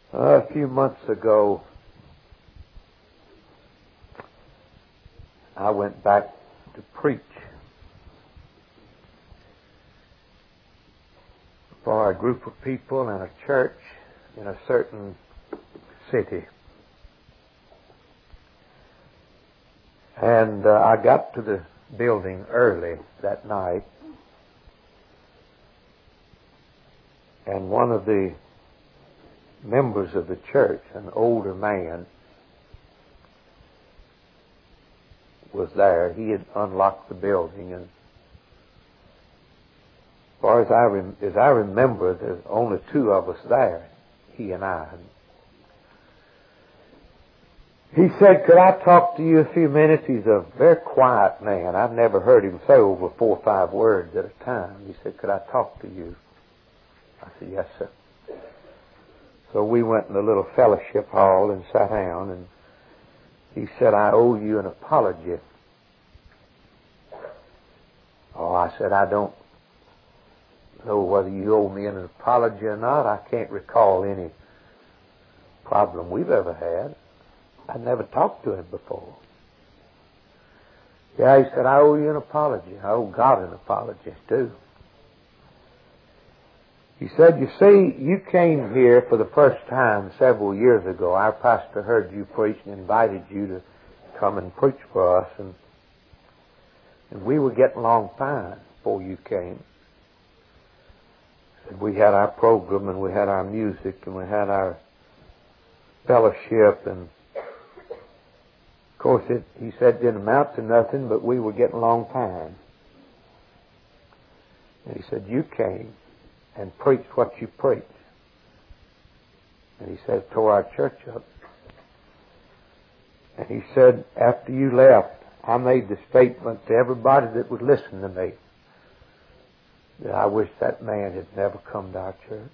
A few months ago, I went back to preach for a group of people in a church in a certain city. And I got to the building early that night, and one of the members of the church, an older man, was there. He had unlocked the building, and as far as I remember, there's only two of us there, he and I. He said, "Could I talk to you a few minutes?" He's a very quiet man. I've never heard him say over 4 or 5 words at a time. He said, "Could I talk to you?" I said, "Yes, sir." So we went in the little fellowship hall and sat down, and he said, "I owe you an apology." Oh, I said, "I don't know whether you owe me an apology or not. I can't recall any problem we've ever had. I'd never talked to him before." "Yeah," he said, "I owe you an apology. I owe God an apology, too." He said, "You see, you came here for the first time several years ago. Our pastor heard you preach and invited you to come and preach for us, and we were getting along fine before you came. And we had our program, and we had our music, and we had our fellowship, and of course, he said, didn't amount to nothing, but we were getting along fine. And he said, you came and preached what you preached." And he said, "Tore our church up." And he said, "After you left, I made the statement to everybody that would listen to me that I wish that man had never come to our church.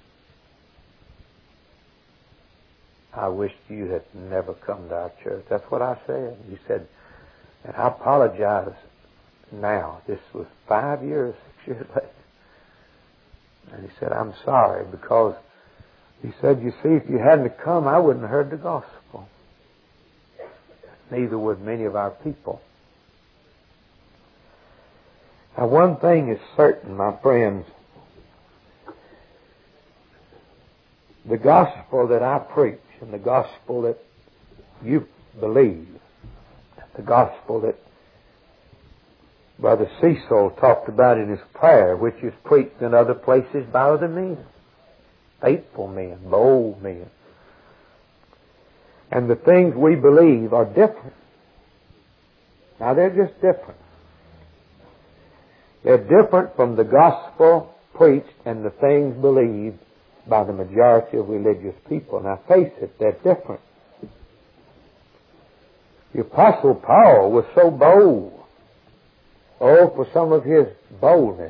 I wish you had never come to our church." That's what I said. He said, "And I apologize now." This was 5 years, 6 years later. And he said, "I'm sorry, because," he said, "you see, if you hadn't come, I wouldn't have heard the gospel. Neither would many of our people." Now, one thing is certain, my friends. The gospel that I preach and the gospel that you believe, the gospel that Brother Cecil talked about in his prayer, which is preached in other places by other men, faithful men, bold men. And the things we believe are different. Now, they're just different. They're different from the gospel preached and the things believed by the majority of religious people. Now, face it, they're different. The Apostle Paul was so bold. Oh, for some of his boldness.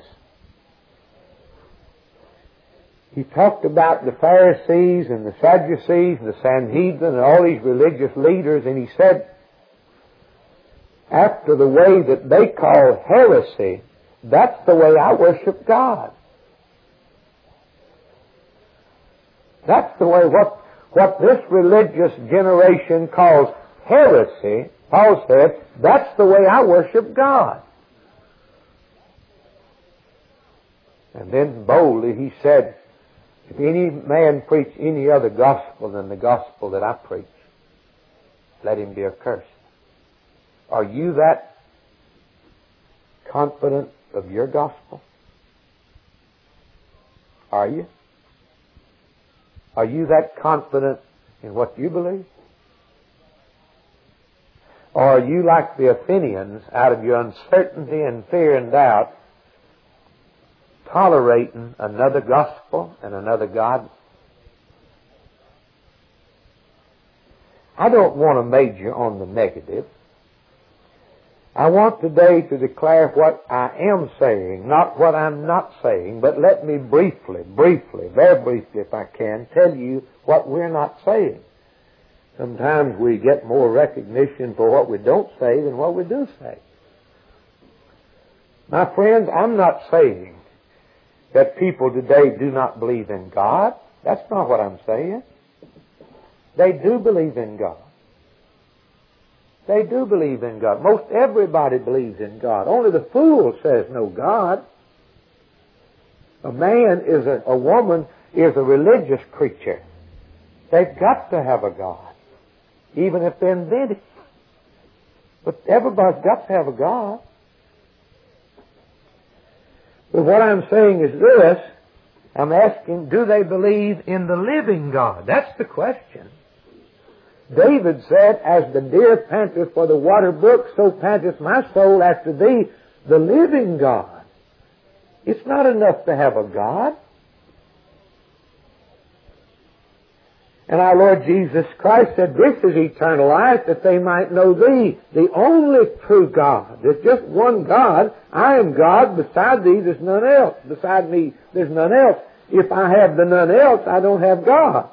He talked about the Pharisees and the Sadducees and the Sanhedrin and all these religious leaders, and he said, after the way that they call heresy, that's the way I worship God. That's the way what this religious generation calls heresy, Paul said, that's the way I worship God. And then boldly he said, if any man preach any other gospel than the gospel that I preach, let him be accursed. Are you that confident of your gospel? Are you? Are you that confident in what you believe? Or are you like the Athenians, out of your uncertainty and fear and doubt, tolerating another gospel and another God? I don't want to major on the negative. I want today to declare what I am saying, not what I'm not saying, but let me briefly, very briefly if I can, tell you what we're not saying. Sometimes we get more recognition for what we don't say than what we do say. My friends, I'm not saying that people today do not believe in God. That's not what I'm saying. They do believe in God. They do believe in God. Most everybody believes in God. Only the fool says no God. A woman is a religious creature. They've got to have a God, even if they invent it. But everybody's got to have a God. But what I'm saying is this. I'm asking, do they believe in the living God? That's the question. David said, as the deer panteth for the water brook, so panteth my soul after thee, the living God. It's not enough to have a God. And our Lord Jesus Christ said, this is eternal life, that they might know thee, the only true God. There's just one God. I am God. Beside thee, there's none else. Beside me, there's none else. If I have the none else, I don't have God.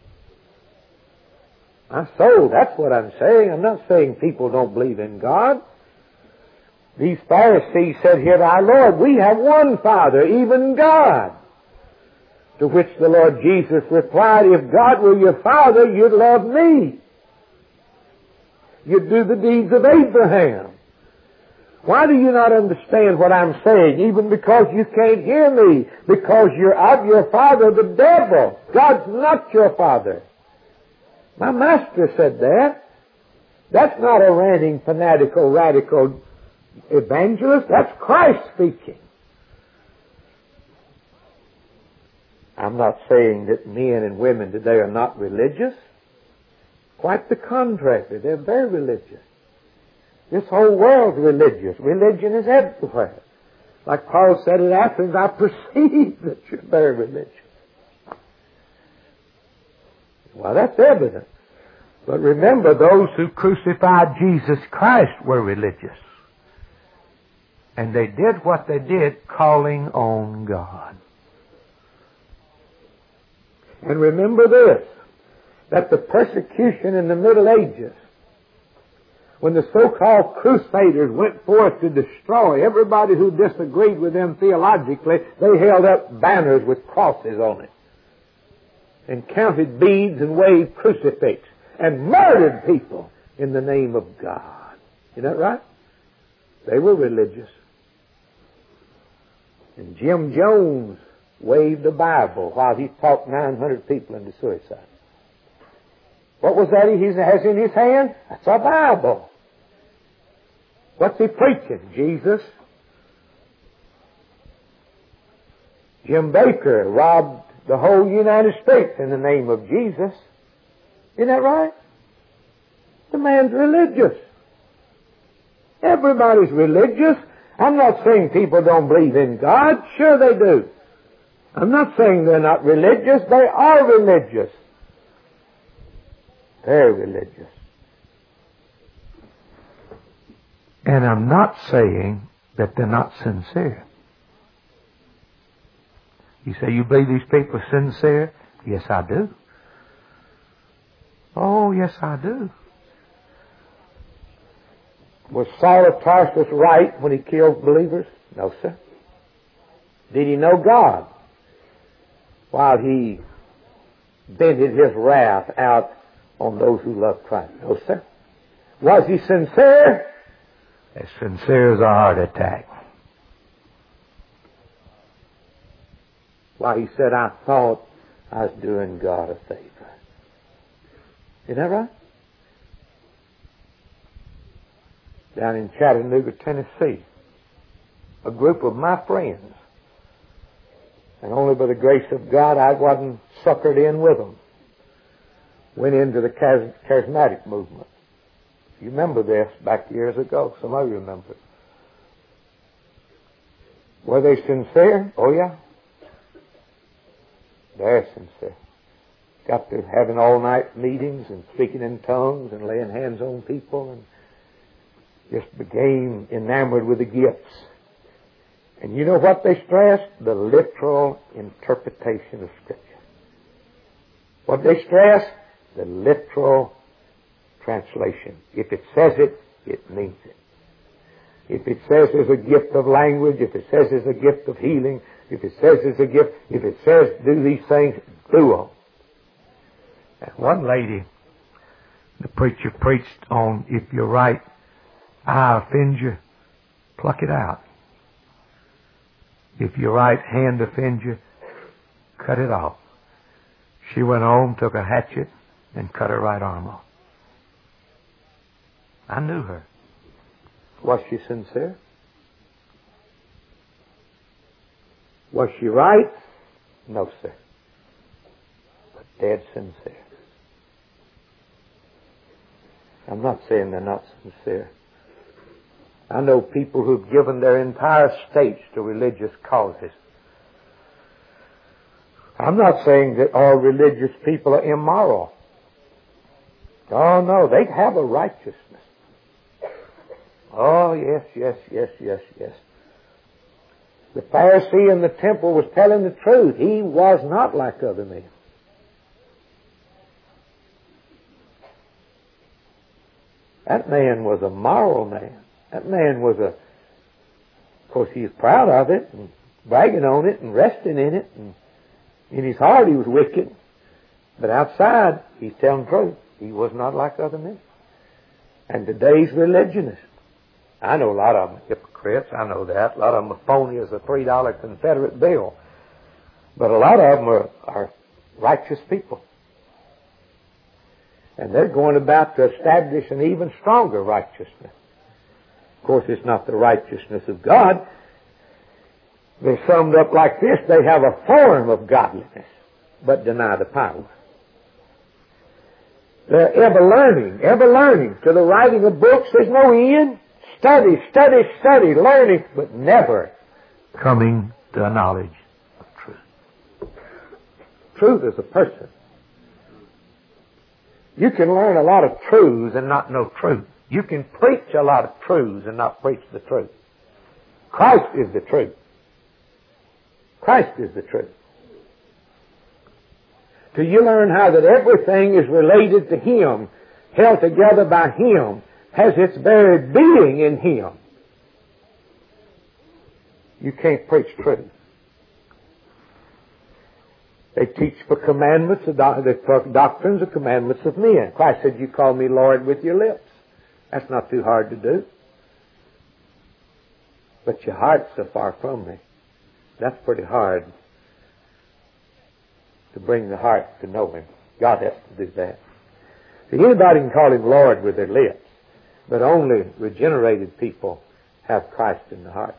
My soul, that's what I'm saying. I'm not saying people don't believe in God. These Pharisees said here to our Lord, we have one Father, even God. To which the Lord Jesus replied, if God were your Father, you'd love me. You'd do the deeds of Abraham. Why do you not understand what I'm saying? Even because you can't hear me. Because you're of your father, the devil. God's not your father. My master said that. That's not a ranting, fanatical, radical evangelist. That's Christ speaking. I'm not saying that men and women today are not religious. Quite the contrary. They're very religious. This whole world's religious. Religion is everywhere. Like Paul said at Athens, I perceive that you're very religious. Well, that's evident. But remember, those who crucified Jesus Christ were religious. And they did what they did, calling on God. And remember this, that the persecution in the Middle Ages, when the so-called crusaders went forth to destroy everybody who disagreed with them theologically, they held up banners with crosses on it and counted beads and waved crucifix and murdered people in the name of God. Isn't that right? They were religious. And Jim Jones waved a Bible while he talked 900 people into suicide. What was that he has in his hand? That's a Bible. What's he preaching? Jesus. Jim Baker robbed the whole United States in the name of Jesus. Isn't that right? The man's religious. Everybody's religious. I'm not saying people don't believe in God. Sure they do. I'm not saying they're not religious. They are religious. They're religious. And I'm not saying that they're not sincere. You say, you believe these people are sincere? Yes, I do. Oh, yes, I do. Was Saul of Tarsus right when he killed believers? No, sir. Did he know God while he vented his wrath out on those who loved Christ? No, sir. Was he sincere? As sincere as a heart attack. Why, he said, I thought I was doing God a favor. Isn't that right? Down in Chattanooga, Tennessee, a group of my friends, and only by the grace of God I wasn't suckered in with them, went into the charismatic movement. You remember this back years ago. Some of you remember it. Were they sincere? Oh, yeah. They're sincere. Got to having all-night meetings and speaking in tongues and laying hands on people and just became enamored with the gifts. And you know what they stressed? The literal interpretation of Scripture. What they stressed? The literal translation. If it says it, it means it. If it says there's a gift of language, if it says there's a gift of healing, if it says there's a gift, if it says do these things, do them. And one lady The preacher preached on if your right eye offends you, pluck it out. If your right hand offends you, cut it off. She went home, took a hatchet, and cut her right arm off. I knew her. Was she sincere? Was she right? No, sir. But dead sincere. I'm not saying they're not sincere. I know people who've given their entire estates to religious causes. I'm not saying that all religious people are immoral. Oh, no, they have a righteousness. Oh, yes, yes, yes, yes, yes. The Pharisee in the temple was telling the truth. He was not like other men. That man was a moral man. That man was of course he was proud of it and bragging on it and resting in it. And in his heart he was wicked. But outside he's telling the truth. He was not like other men. And today's religionists, I know a lot of them are hypocrites. I know that. A lot of them are phony as a $3 Confederate bill. But a lot of them are righteous people. And they're going about to establish an even stronger righteousness. Of course, it's not the righteousness of God. They're summed up like this. They have a form of godliness, but deny the power. They're ever learning. To the writing of books, there's no end. Study, learning, but never coming to a knowledge of truth. Truth is a person. You can learn a lot of truths and not know truth. You can preach a lot of truths and not preach the truth. Christ is the truth. Christ is the truth. Till you learn how that everything is related to Him, held together by Him, has its very being in Him, you can't preach truth. They teach for commandments, for doctrines or commandments of men. Christ said, you call me Lord with your lips. That's not too hard to do. But your heart's so far from me. That's pretty hard to bring the heart to know Him. God has to do that. See, anybody can call Him Lord with their lips, but only regenerated people have Christ in the heart.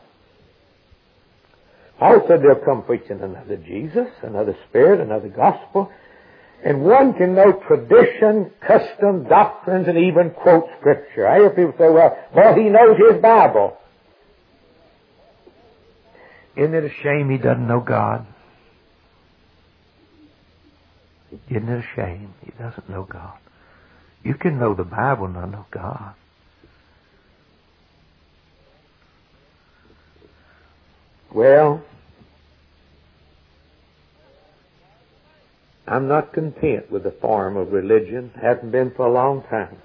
Paul said they'll come preaching another Jesus, another Spirit, another gospel. And one can know tradition, custom, doctrines, and even quote Scripture. I hear people say, well, he knows his Bible. Isn't it a shame he doesn't know God? Isn't it a shame he doesn't know God? You can know the Bible and not know God. Well, I'm not content with the form of religion. Haven't been for a long time.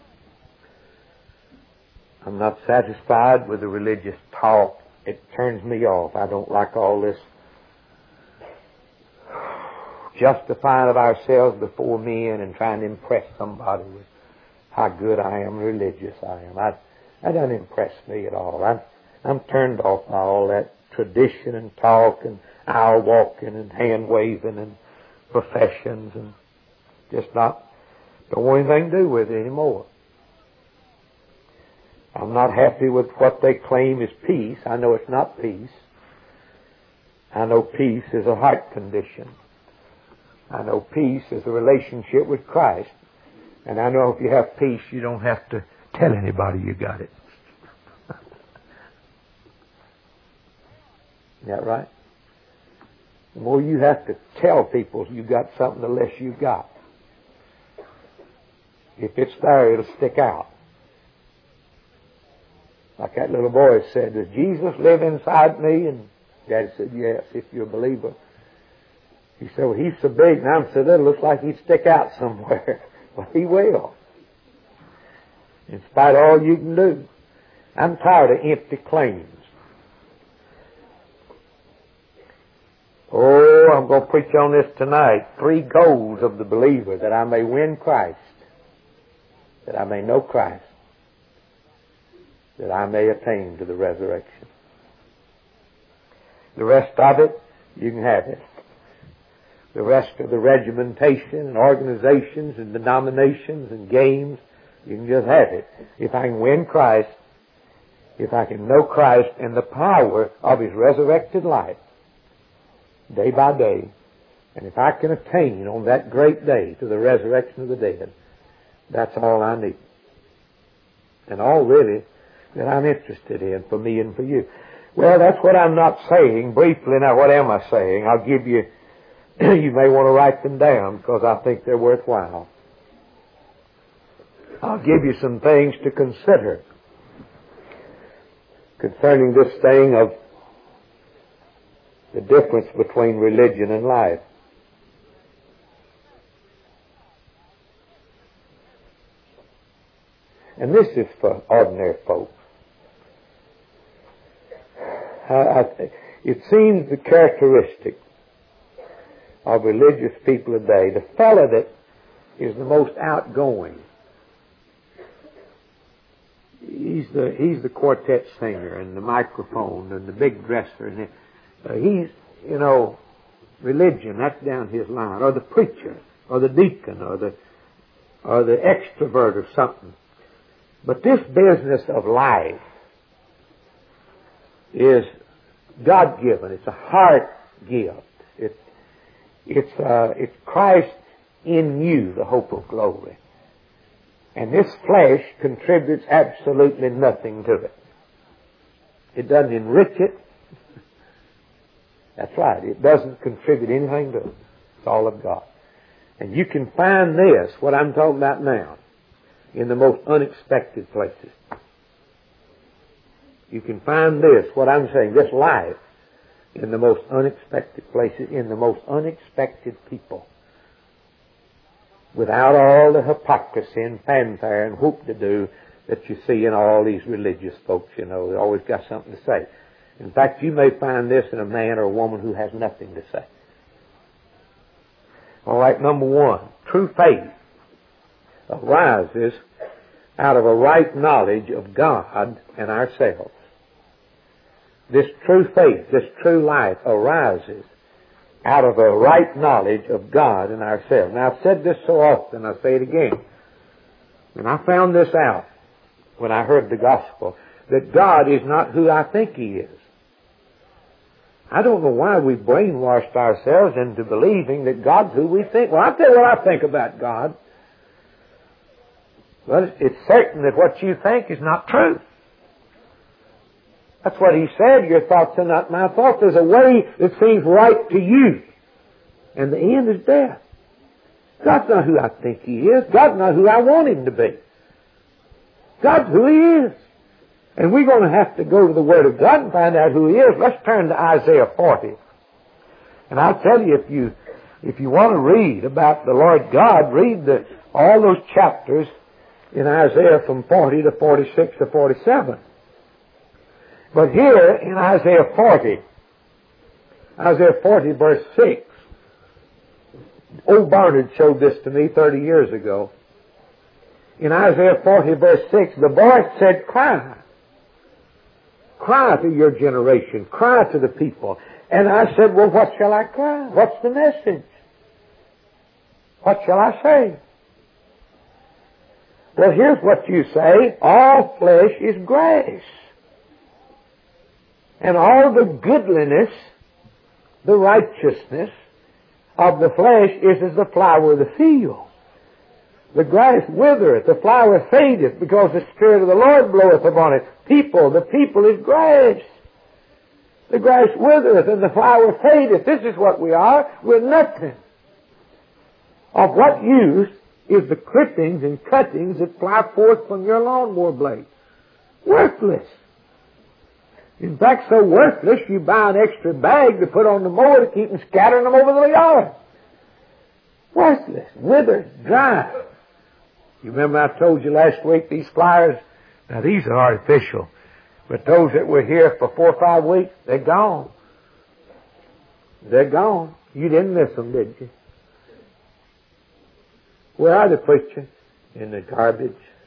I'm not satisfied with the religious talk. It turns me off. I don't like all this justifying of ourselves before men and trying to impress somebody with how good I am, religious I am. That doesn't impress me at all. I'm turned off by all that tradition and talk and aisle walking and hand waving and professions, and just don't want anything to do with it anymore. I'm not happy with what they claim is peace. I know it's not peace. I know peace is a heart condition. I know peace is a relationship with Christ. And I know if you have peace, you don't have to tell anybody you got it. Is that right? The more you have to tell people you got something, the less you got. If it's there, it'll stick out. Like that little boy said, does Jesus live inside me? And Daddy said, yes, if you're a believer. He said, well, he's so big and I'm so little, looks like he'd stick out somewhere. Well, he will. In spite of all you can do. I'm tired of empty claims. Oh, I'm going to preach on this tonight. 3 goals of the believer, that I may win Christ. that I may know Christ, that I may attain to the resurrection. The rest of it, you can have it. The rest of the regimentation and organizations and denominations and games, you can just have it. If I can win Christ, if I can know Christ and the power of His resurrected life, day by day, and if I can attain on that great day to the resurrection of the dead, that's all I need. And all really that I'm interested in for me and for you. Well, that's what I'm not saying. Briefly now, what am I saying? I'll give you, you may want to write them down because I think they're worthwhile. I'll give you some things to consider concerning this thing of the difference between religion and life. And this is for ordinary folks. It seems the characteristic of religious people today, the fellow that is the most outgoing, he's the quartet singer and the microphone and the big dresser, and he's, religion, that's down his line, or the preacher, or the deacon, or the extrovert or something. But this business of life is God-given. It's a heart gift. It's Christ in you, the hope of glory. And this flesh contributes absolutely nothing to it. It doesn't enrich it. That's right. It doesn't contribute anything to it. It's all of God. And you can find this, what I'm talking about now, in the most unexpected places. You can find this, what I'm saying, this life, in the most unexpected places, in the most unexpected people. Without all the hypocrisy and fanfare and whoop-de-doo that you see in all these religious folks, they always got something to say. In fact, you may find this in a man or a woman who has nothing to say. All right, number one, true faith arises out of a right knowledge of God and ourselves. This true faith, this true life arises out of a right knowledge of God and ourselves. Now, I've said this so often, I'll say it again. And I found this out when I heard the gospel, that God is not who I think He is. I don't know why we brainwashed ourselves into believing that God's who we think. Well, I'll tell you what I think about God. Well, it's certain that what you think is not true. That's what He said, your thoughts are not my thoughts. There's a way that seems right to you. And the end is death. God's not who I think He is. God's not who I want Him to be. God's who He is. And we're going to have to go to the Word of God and find out who He is. Let's turn to Isaiah 40. And I'll tell you, if you want to read about the Lord God, read all those chapters in Isaiah from 40 to 46 to 47. But here in Isaiah 40 verse 6, old Barnard showed this to me 30 years ago. In Isaiah 40 verse 6, the voice said, cry. Cry to your generation. Cry to the people. And I said, well, what shall I cry? What's the message? What shall I say? Well, here's what you say. All flesh is grass. And all the goodliness, the righteousness of the flesh is as the flower of the field. The grass withereth, the flower fadeth, because the Spirit of the Lord bloweth upon it. The people is grass. The grass withereth and the flower fadeth. This is what we are. We're nothing. Of what use is the clippings and cuttings that fly forth from your lawnmower blade? Worthless. In fact, so worthless, you buy an extra bag to put on the mower to keep them scattering them over the yard. Worthless, withered, dry. You remember I told you last week these flyers, now these are artificial, but those that were here for 4 or 5 weeks, they're gone. They're gone. You didn't miss them, did you? Where are the preachers? In the garbage.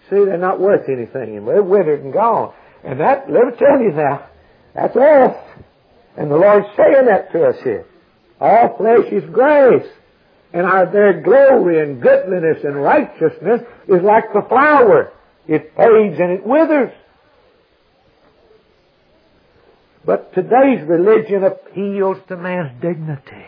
See, they're not worth anything anymore. They're withered and gone. And that, let me tell you now, that's us. And the Lord's saying that to us here. All flesh is grace. And their glory and goodliness and righteousness is like the flower. It fades and it withers. But today's religion appeals to man's dignity.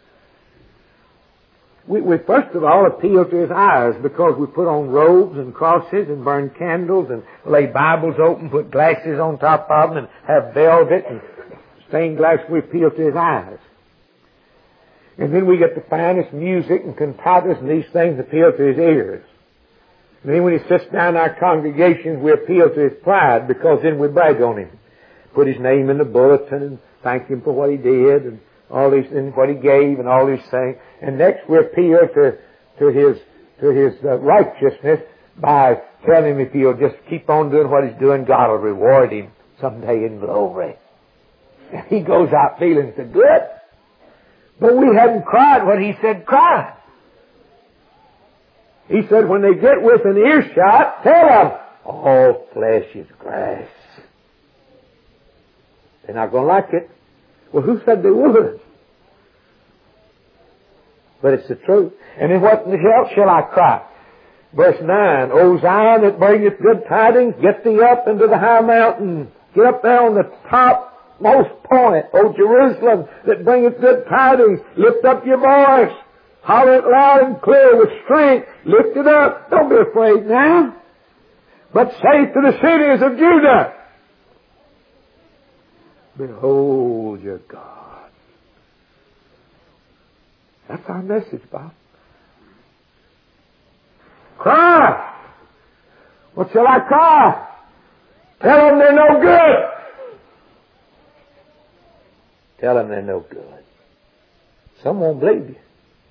We first of all appeal to his eyes because we put on robes and crosses and burn candles and lay Bibles open, put glasses on top of them and have velvet and stained glass. We appeal to his eyes. And then we get the finest music and cantatas and these things appeal to his ears. And then when he sits down in our congregations, we appeal to his pride because then we brag on him. Put his name in the bulletin and thank him for what he did and all these and what he gave and all these things. And next we appeal to his righteousness by telling him if he'll just keep on doing what he's doing, God will reward him someday in glory. And he goes out feeling so good. But we hadn't cried what he said cry. He said when they get within earshot, tell them, all flesh is grass. They're not going to like it. Well, who said they would? But it's the truth. And then what else shall I cry? Verse 9, O Zion that bringeth good tidings, get thee up into the high mountain. Get up there on the topmost point. O Jerusalem that bringeth good tidings, lift up your voice. Holler it loud and clear with strength. Lift it up. Don't be afraid now. But say to the cities of Judah, behold your God. That's our message, Bob. Cry. What shall I cry? Tell them they're no good. Tell them they're no good. Some won't believe you.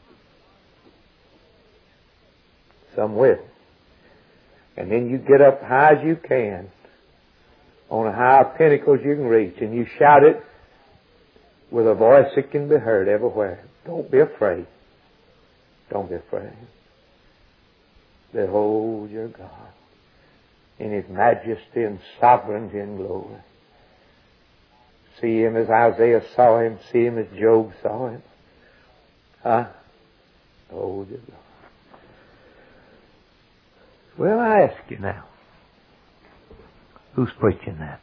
Some will. And then you get up high as you can on the high pinnacles you can reach, and you shout it with a voice that can be heard everywhere. Don't be afraid. Don't be afraid. Behold your God in His majesty and sovereignty and glory. See Him as Isaiah saw Him. See Him as Job saw Him. Behold your God. Well, I ask you now, who's preaching that?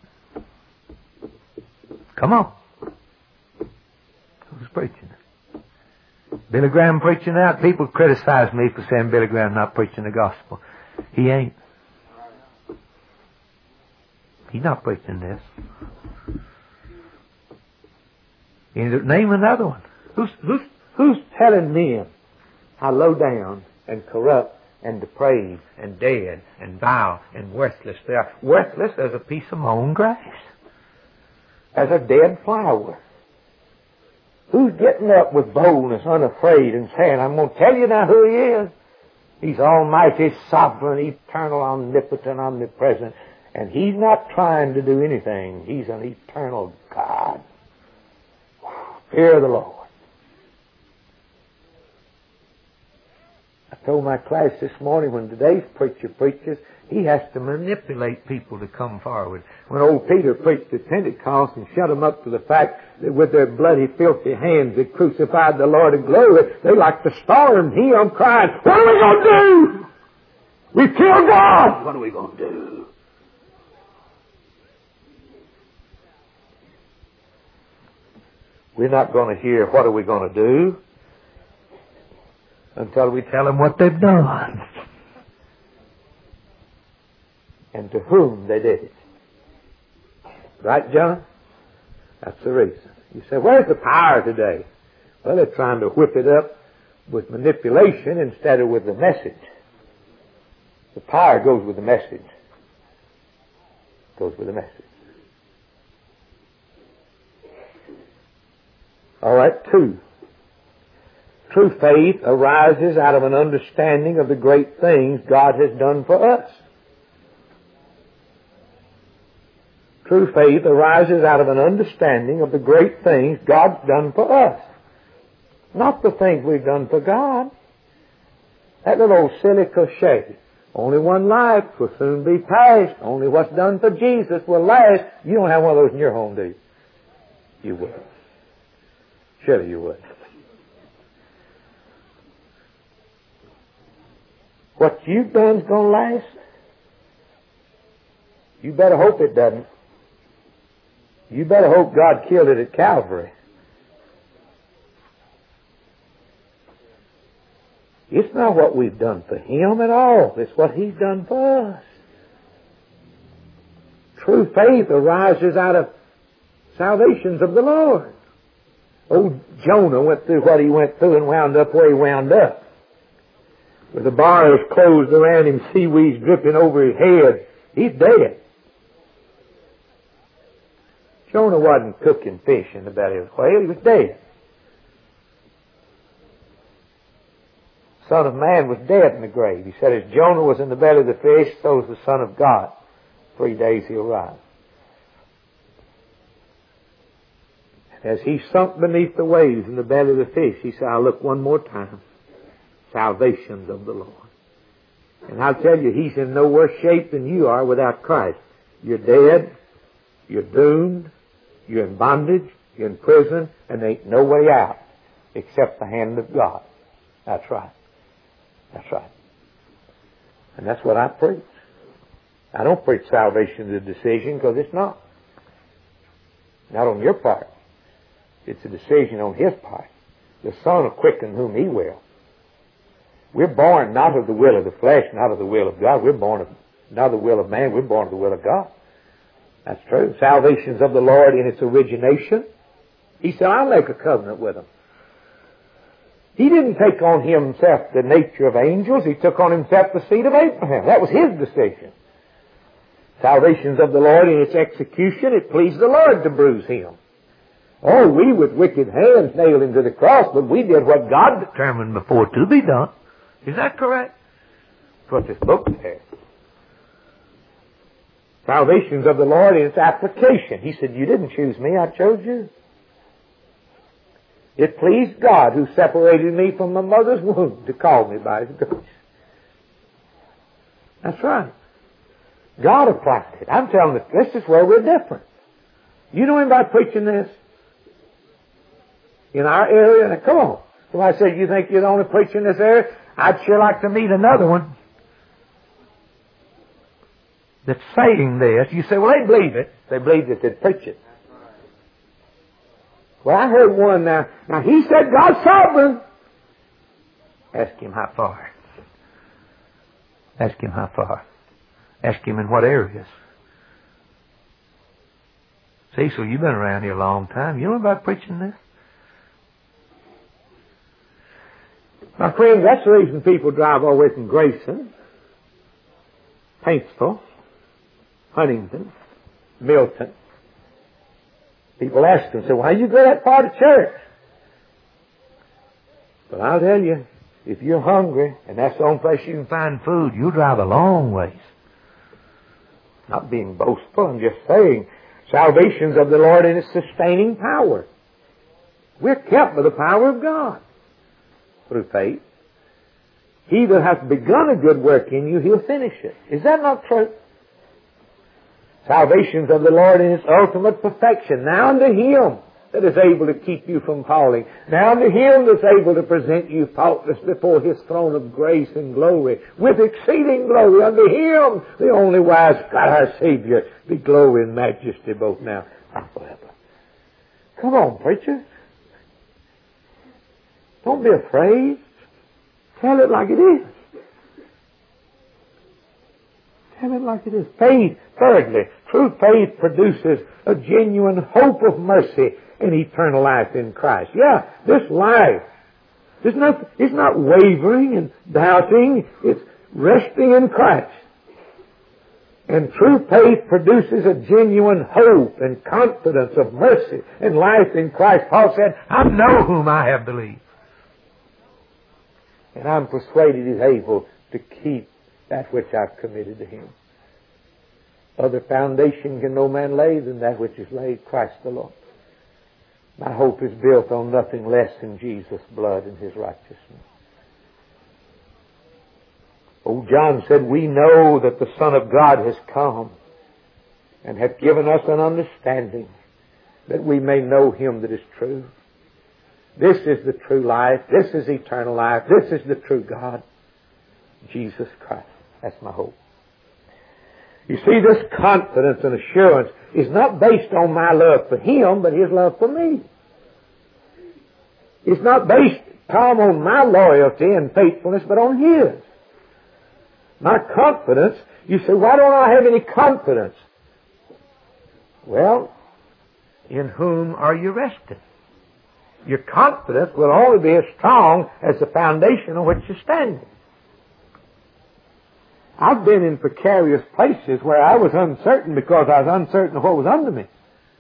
Come on. Who's preaching it? Billy Graham preaching that? People criticize me for saying Billy Graham not preaching the gospel. He ain't. He's not preaching this. Name another one. Who's telling men how low down and corrupt and depraved and dead and vile and worthless they are? Worthless as a piece of mown grass. As a dead flower. Who's getting up with boldness, unafraid, and saying, I'm going to tell you now who He is. He's almighty, sovereign, eternal, omnipotent, omnipresent. And He's not trying to do anything. He's an eternal God. Fear the Lord. I told my class this morning, when today's preacher preaches, he has to manipulate people to come forward. When old Peter preached at Pentecost and shut them up to the fact that with their bloody, filthy hands they crucified the Lord of glory, they like to storm Him, crying, what are we going to do? We killed God. What are we going to do? We're not going to hear what are we going to do until we tell them what they've done and to whom they did it. Right, John? That's the reason. You say, where's the power today? Well, they're trying to whip it up with manipulation instead of with the message. The power goes with the message. Goes with the message. All right, 2. True faith arises out of an understanding of the great things God has done for us. True faith arises out of an understanding of the great things God's done for us. Not the things we've done for God. That little old silly cliche. Only one life will soon be past. Only what's done for Jesus will last. You don't have one of those in your home, do you? You would. Surely you would. What you've done's going to last. You better hope it doesn't. You better hope God killed it at Calvary. It's not what we've done for Him at all. It's what He's done for us. True faith arises out of salvations of the Lord. Old Jonah went through what he went through and wound up where he wound up. With the bars closed around him, seaweeds dripping over his head. He's dead. Jonah wasn't cooking fish in the belly of the whale. He was dead. Son of Man was dead in the grave. He said, as Jonah was in the belly of the fish, so is the Son of God. 3 days he'll rise. As he sunk beneath the waves in the belly of the fish, he said, I'll look one more time. Salvations of the Lord. And I'll tell you, He's in no worse shape than you are without Christ. You're dead. You're doomed. You're in bondage. You're in prison. And there ain't no way out except the hand of God. That's right. That's right. And that's what I preach. I don't preach salvation as a decision, because it's not. Not on your part. It's a decision on His part. The Son will quicken whom He will. We're born not of the will of the flesh, not of the will of God. We're born of not of the will of man. We're born of the will of God. That's true. Salvation's of the Lord in its origination. He said, I'll make a covenant with them. He didn't take on Himself the nature of angels. He took on Himself the seed of Abraham. That was His decision. Salvation's of the Lord in its execution. It pleased the Lord to bruise Him. Oh, we with wicked hands nailed Him to the cross, but we did what God determined before to be done. Is that correct? That's what this book says. Salvation's of the Lord in its application. He said, you didn't choose me, I chose you. It pleased God who separated me from my mother's womb to call me by His grace. That's right. God applied it. I'm telling you, this is where we're different. You know anybody preaching this? In our area? Now, come on. Somebody said, you think you're the only preacher in this area? I'd sure like to meet another one that's saying this. You say, well, they believe it. They believe that they'd preach it. Well, I heard one now. Now, he said God's sovereign. Ask him how far. Ask him how far. Ask him in what areas. See, so you've been around here a long time. You know about preaching this? My friends, that's the reason people drive all the way from Grayson, Paintsville, Huntington, Milton. People ask them, say, why do you go that far to church? But I'll tell you, if you're hungry and that's the only place you can find food, you'll drive a long ways. Not being boastful, I'm just saying, salvation's of the Lord in its sustaining power. We're kept by the power of God through faith. He that hath begun a good work in you, He'll finish it. Is that not true? Salvation's of the Lord in its ultimate perfection. Now unto Him that is able to keep you from falling. Now unto Him that's able to present you faultless before His throne of grace and glory, with exceeding glory. Unto Him, the only wise God, our Savior, be glory and majesty both now and forever. Come on, preachers. Don't be afraid. Tell it like it is. Tell it like it is. Faith, thirdly, true faith produces a genuine hope of mercy and eternal life in Christ. Yeah, this life it's not wavering and doubting. It's resting in Christ. And true faith produces a genuine hope and confidence of mercy and life in Christ. Paul said, I know whom I have believed. And I'm persuaded He's able to keep that which I've committed to Him. Other foundation can no man lay than that which is laid, Christ the Lord. My hope is built on nothing less than Jesus' blood and His righteousness. Oh, John said, we know that the Son of God has come and hath given us an understanding that we may know Him that is true. This is the true life. This is eternal life. This is the true God, Jesus Christ. That's my hope. You see, this confidence and assurance is not based on my love for Him, but His love for me. It's not based, Tom, on my loyalty and faithfulness, but on His. My confidence, you say, why don't I have any confidence? Well, in whom are you resting? Your confidence will only be as strong as the foundation on which you're standing. I've been in precarious places where I was uncertain because I was uncertain of what was under me.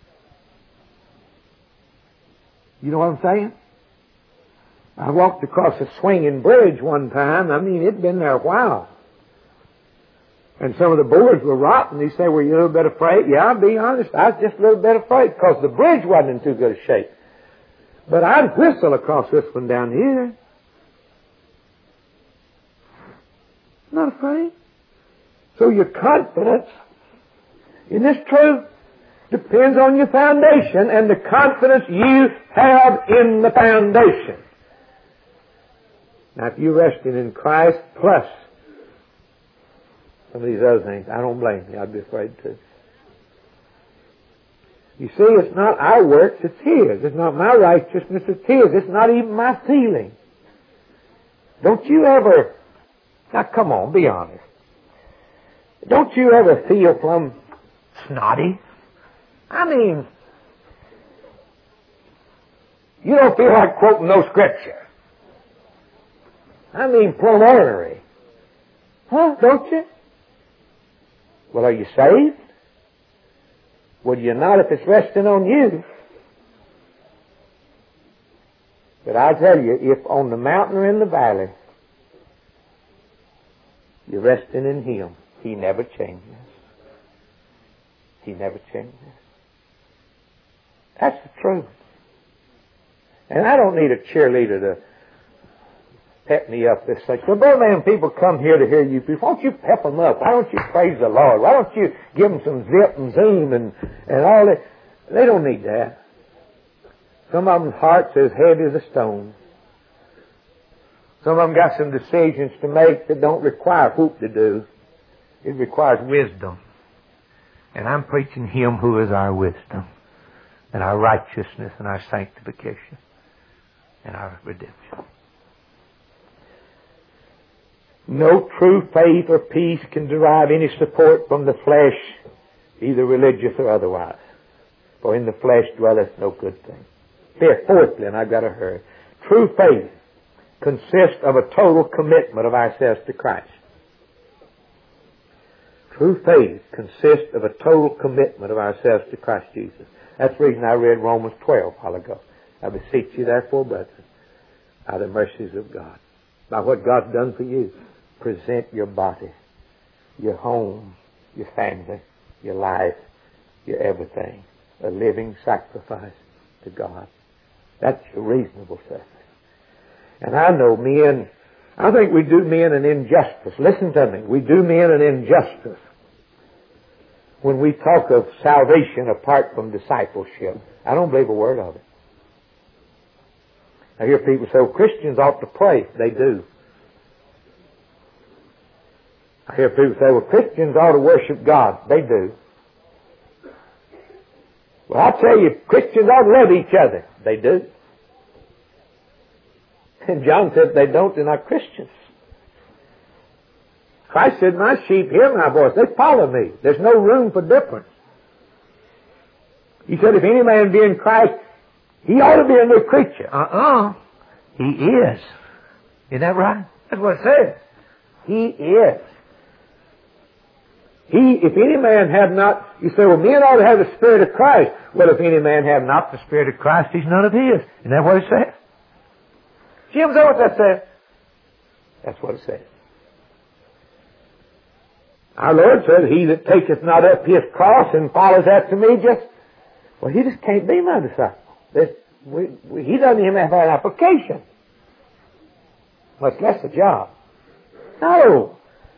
You know what I'm saying? I walked across a swinging bridge one time. I mean, it'd been there a while. And some of the boards were rotten. He said, were you a little bit afraid? Yeah, I'll be honest, I was just a little bit afraid because the bridge wasn't in too good a shape. But I'd whistle across this one down here. Not afraid. So your confidence in this truth depends on your foundation and the confidence you have in the foundation. Now, if you're resting in Christ plus some of these other things, I don't blame you. I'd be afraid too. You see, it's not our works, it's His. It's not my righteousness, it's His. It's not even my feeling. Don't you ever, now come on, be honest. Don't you ever feel plumb snotty? I mean, you don't feel like quoting no scripture. I mean, plumb ornery. Huh? Don't you? Well, are you saved? Well, you're not if it's resting on you. But I tell you, if on the mountain or in the valley, you're resting in Him, He never changes. He never changes. That's the truth. And I don't need a cheerleader to pep me up this such. But brother man, people come here to hear you. Why don't you pep them up? Why don't you praise the Lord? Why don't you give them some zip and zoom and all that? They don't need that. Some of them's hearts as heavy as a stone. Some of them got some decisions to make that don't require whoop to do. It requires wisdom. And I'm preaching Him who is our wisdom and our righteousness and our sanctification and our redemption. No true faith or peace can derive any support from the flesh, either religious or otherwise. For in the flesh dwelleth no good thing. Fourthly, and I've got to hurry, true faith consists of a total commitment of ourselves to Christ. True faith consists of a total commitment of ourselves to Christ Jesus. That's the reason I read Romans 12 a while ago. I beseech you therefore, brethren, by the mercies of God, by what God's done for you, present your body, your home, your family, your life, your everything, a living sacrifice to God. That's your reasonable service. And I know men, I think we do men an injustice. Listen to me. We do men an injustice when we talk of salvation apart from discipleship. I don't believe a word of it. I hear people say, well, Christians ought to pray. They do. I hear people say, well, Christians ought to worship God. They do. Well, I tell you, Christians ought to love each other. They do. And John said, they don't, they're not Christians. Christ said, my sheep hear my voice. They follow me. There's no room for difference. He said, if any man be in Christ, he ought to be a new creature. He is. Isn't that right? That's what it says. He is. If any man have not, you say, well, men ought to have the Spirit of Christ. Well, if any man have not the Spirit of Christ, he's none of his. Isn't that what it says? Jim, is that what that says? That's what it says. Our Lord said, he that taketh not up his cross and follows after me, he just can't be my disciple. He doesn't even have an application. Much less a job. No.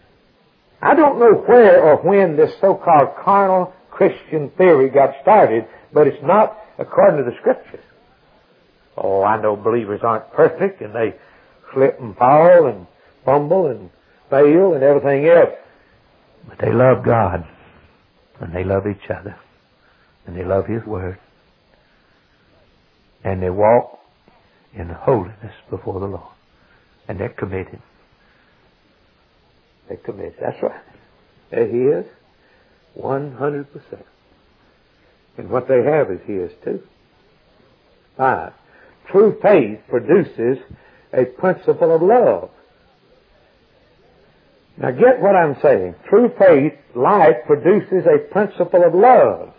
I don't know where or when this so-called carnal Christian theory got started, but it's not according to the Scriptures. Oh, I know believers aren't perfect, and they slip and fall and fumble and fail and everything else. But they love God, and they love each other, and they love His Word, and they walk in holiness before the Lord, and they're committed. They're committed. That's right. They're His, 100%. And what they have is His too. 5. True faith produces a principle of love. Now get what I'm saying. True faith, life, produces a principle of love.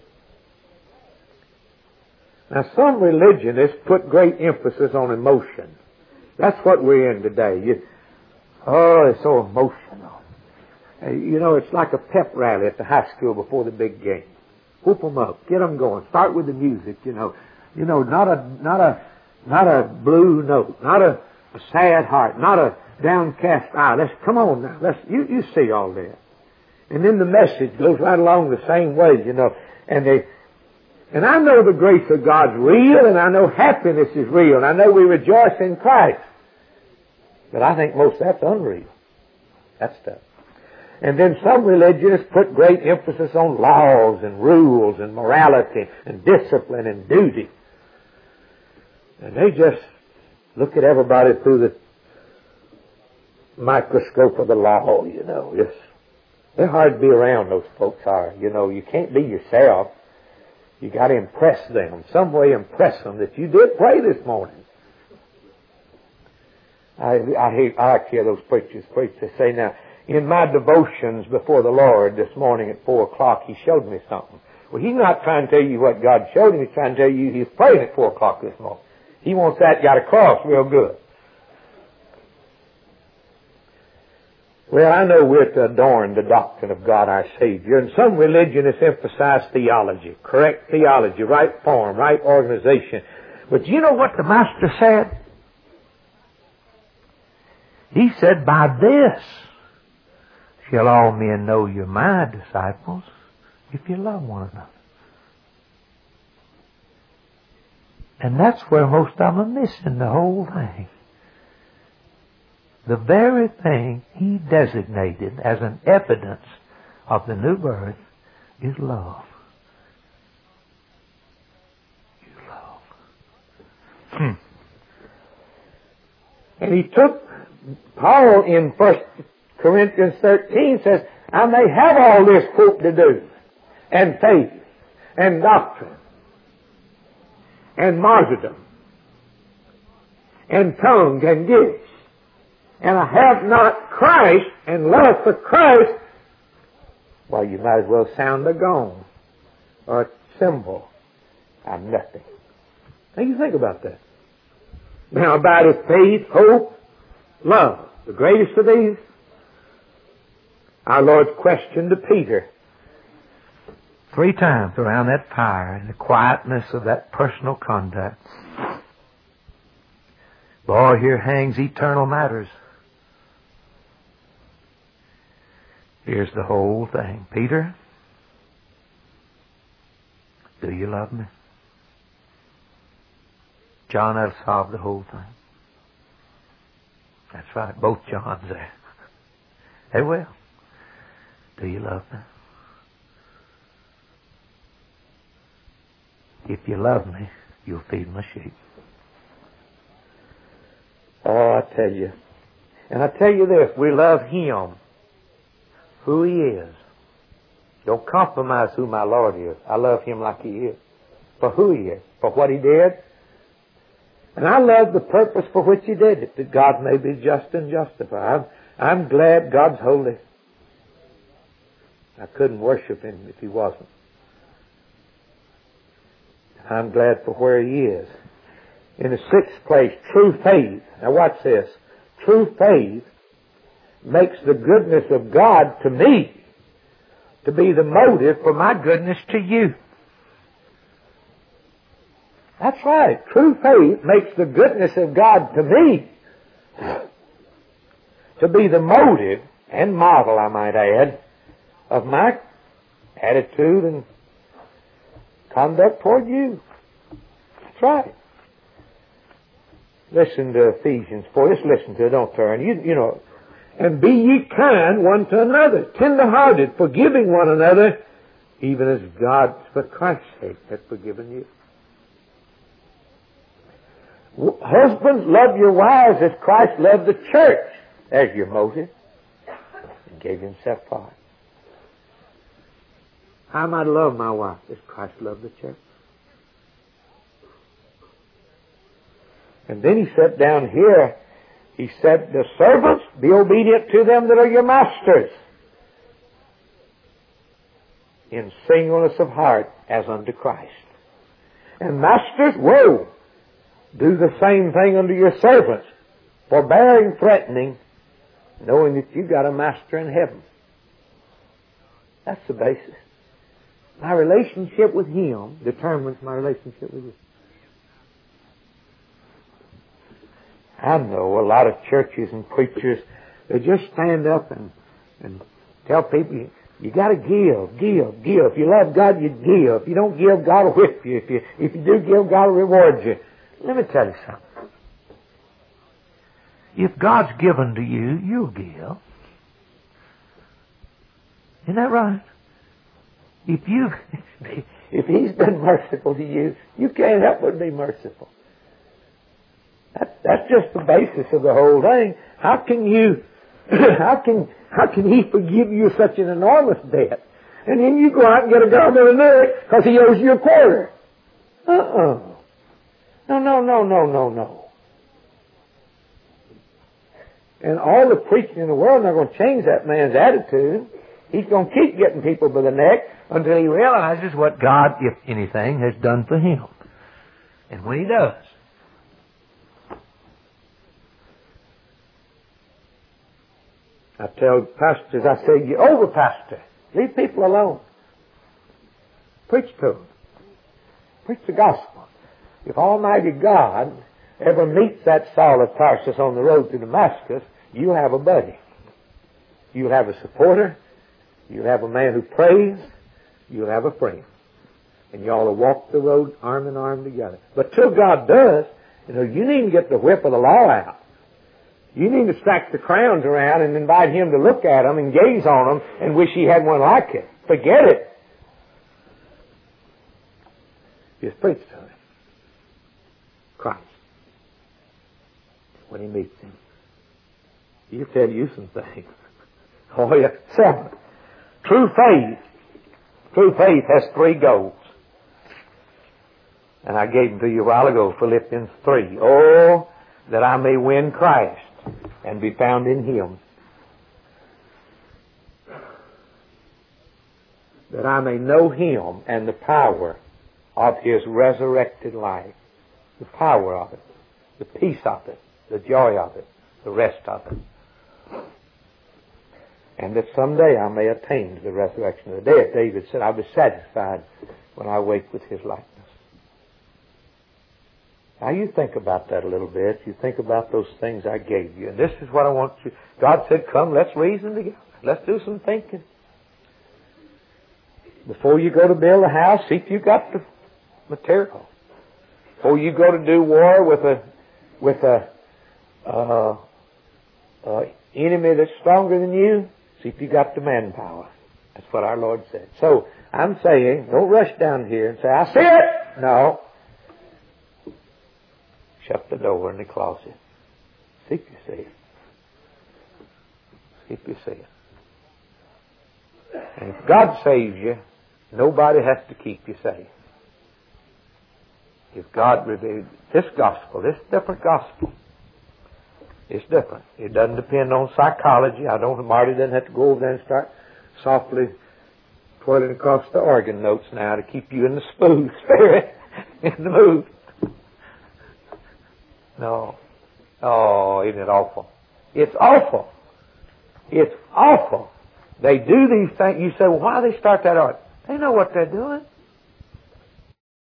Now some religionists put great emphasis on emotion. That's what we're in today. It's so emotional. You know, it's like a pep rally at the high school before the big game. Whoop them up, get them going. Start with the music. Not a blue note, not a sad heart, not a downcast eye. Come on now. You see all that. And then the message goes right along the same way, And I know the grace of God's real, and I know happiness is real, and I know we rejoice in Christ. But I think most of that's unreal. That stuff. And then some religions put great emphasis on laws and rules and morality and discipline and duty. And they just look at everybody through the microscope of the law, They're hard to be around, those folks are. You can't be yourself. You got to impress them. Some way impress them that you did pray this morning. I like to hear those preachers preach. They say, now, in my devotions before the Lord this morning at 4 o'clock, He showed me something. Well, He's not trying to tell you what God showed Him. He's trying to tell you He's praying at 4 o'clock this morning. He wants that got across real good. Well, I know we're to adorn the doctrine of God our Savior, and some religionists emphasize theology, correct theology, right form, right organization. But you know what the Master said? He said, by this shall all men know you're my disciples, if you love one another. And that's where most of them are missing the whole thing. The very thing He designated as an evidence of the new birth is love. You love. And He took Paul in 1 Corinthians 13 says, I may have all this hope to do, and faith, and doctrine, and martyrdom, and tongue, and gifts, and I have not Christ and love for Christ, well, you might as well sound a gong or a cymbal. I'm nothing. Now you think about that. Now about His faith, hope, love. The greatest of these, our Lord's question to Peter 3 times around that fire in the quietness of that personal contact. Boy, here hangs eternal matters. Here's the whole thing. Peter, do you love me? John, that'll solve the whole thing. That's right, both Johns there. They will. Do you love me? If you love me, you'll feed my sheep. Oh, I tell you. And I tell you this, we love Him, who He is. Don't compromise who my Lord is. I love Him like He is. For who He is. For what He did. And I love the purpose for which He did it, that God may be just and justified. I'm glad God's holy. I couldn't worship Him if He wasn't. I'm glad for where He is. In the 6th place, true faith. Now watch this. True faith makes the goodness of God to me to be the motive for my goodness to you. That's right. True faith makes the goodness of God to me to be the motive and model, I might add, of my attitude and conduct toward you. That's right. Listen to Ephesians 4. Just listen to it. Don't turn. You know. And be ye kind one to another, tender-hearted, forgiving one another, even as God, for Christ's sake, hath forgiven you. Husbands, love your wives as Christ loved the church. There's your motive. And gave himself for it. How am I to love my wife as Christ loved the church? And then he said down here, he said, the servants, be obedient to them that are your masters, in singleness of heart as unto Christ. And masters, do the same thing unto your servants, forbearing, threatening, knowing that you've got a master in heaven. That's the basis. My relationship with him determines my relationship with you. I know a lot of churches and preachers, they just stand up and tell people, you got to give. If you love God, you give. If you don't give, God will whip you. If you do give, God will reward you. Let me tell you something. If God's given to you, you'll give. Isn't that right? If He's been merciful to you, you can't help but be merciful. That's just the basis of the whole thing. How can He forgive you such an enormous debt? And then you go out and get a government neck because He owes you a quarter. No. And all the preaching in the world is not going to change that man's attitude. He's going to keep getting people by the neck until he realizes what God, if anything, has done for him. And when he does, I tell pastors, I say, you over-pastor. Leave people alone. Preach to them. Preach the gospel. If Almighty God ever meets that Saul of Tarsus on the road to Damascus, you'll have a buddy. You'll have a supporter. You'll have a man who prays. You'll have a friend. And you all will walk the road arm in arm together. But till God does, you needn't get the whip of the law out. You need to stack the crowns around and invite Him to look at them and gaze on them and wish He had one like it. Forget it. Just preach to Him. Christ. When He meets Him. He'll tell you some things. Oh yeah. 7. True faith. True faith has 3 goals. And I gave them to you a while ago, Philippians 3. Oh, that I may win Christ and be found in Him. That I may know Him and the power of His resurrected life. The power of it. The peace of it. The joy of it. The rest of it. And that someday I may attain to the resurrection of the dead. David said, I'll be satisfied when I wake with His likeness. Now you think about that a little bit. You think about those things I gave you. And this is what I want you. God said, come, let's reason together. Let's do some thinking. Before you go to build a house, see if you got the material. Before you go to do war with a enemy that's stronger than you, see if you got the manpower. That's what our Lord said. So I'm saying, don't rush down here and say, I see it. No. Shut the door in the closet. See if you see it. See if you see it. And if God saves you, nobody has to keep you safe. If God revealed this gospel, this different gospel, it's different. It doesn't depend on psychology. Marty doesn't have to go over there and start softly twirling across the organ notes now to keep you in the smooth spirit, in the mood. No. Oh, isn't it awful? It's awful. It's awful. They do these things. You say, well, why do they start that art? They know what they're doing.